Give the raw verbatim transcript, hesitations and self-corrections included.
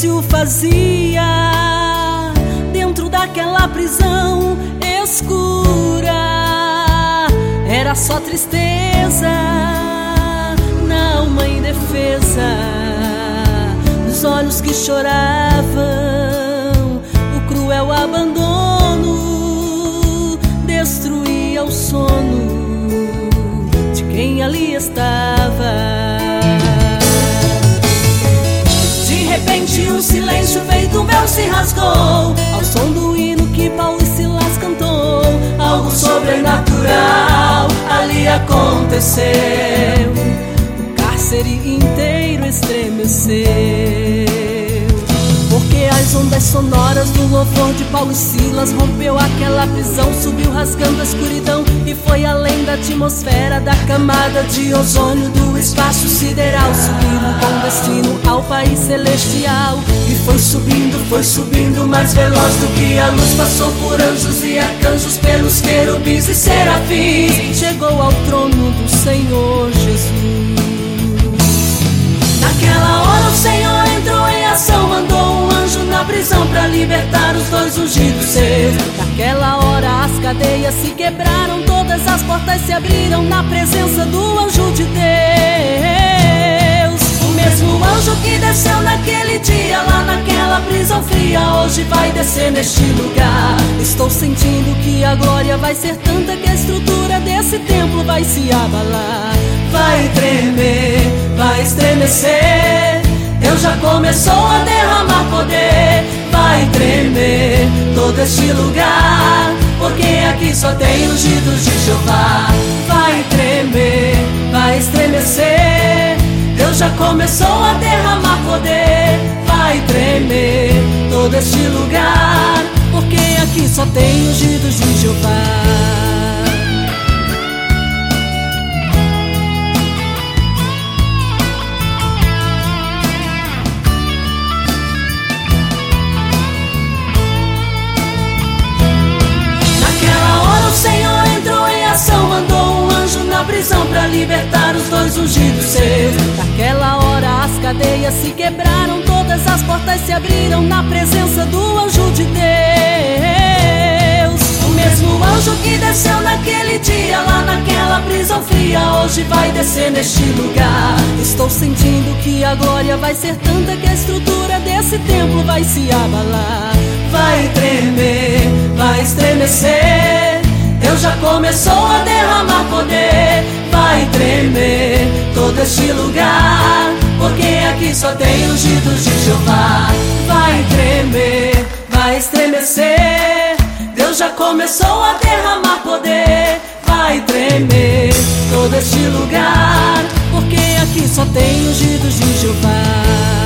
silêncio fazia dentro daquela prisão escura. Era só tristeza na alma indefesa, nos olhos que choravam. O cruel abandono destruía o sono de quem ali estava. De repente um silêncio feito um véu se rasgou ao som do hino que Paulo e Silas cantou. Algo sobrenatural ali aconteceu, o cárcere inteiro estremeceu, porque as ondas sonoras do louvor de Paulo e Silas rompeu aquela prisão, subiu rasgando a escuridão e foi além da atmosfera, da camada de ozônio do espaço sideral, subindo com destino ao país celestial. E foi subindo, foi subindo mais veloz do que a luz, passou por anjos e arcanjos, pelos querubins e serafins, chegou ao trono do Senhor Jesus. Naquela hora o Senhor entrou em ação, mandou um anjo na prisão pra libertar os dois ungidos seus. Naquela hora as cadeias se quebraram, todas as portas se abriram na presença do anjo de Deus. O mesmo anjo que desceu naquele dia lá naquela prisão fria, hoje vai descer neste lugar. Estou sentindo que a glória vai ser tanta que a estrutura desse templo vai se abalar. Vai tremer, vai estremecer, Deus já começou a derramar poder. Vai tremer todo este lugar, porque aqui só tem ungidos de Jeová. Vai tremer, vai estremecer, Deus já começou a derramar poder. Vai tremer todo este lugar, porque aqui só tem ungidos de Jeová. Mandou um anjo na prisão pra libertar os dois ungidos seus. Naquela hora as cadeias se quebraram, todas as portas se abriram na presença do anjo de Deus. O mesmo anjo que desceu naquele dia lá naquela prisão fria, hoje vai descer neste lugar. Estou sentindo que a glória vai ser tanta que a estrutura desse templo vai se abalar. Vai tremer, vai estremecer, Deus já começou a derramar poder. Vai tremer todo este lugar, porque aqui só tem ungidos de Jeová. Vai tremer, vai estremecer, Deus já começou a derramar poder. Vai tremer todo este lugar, porque aqui só tem ungidos de Jeová.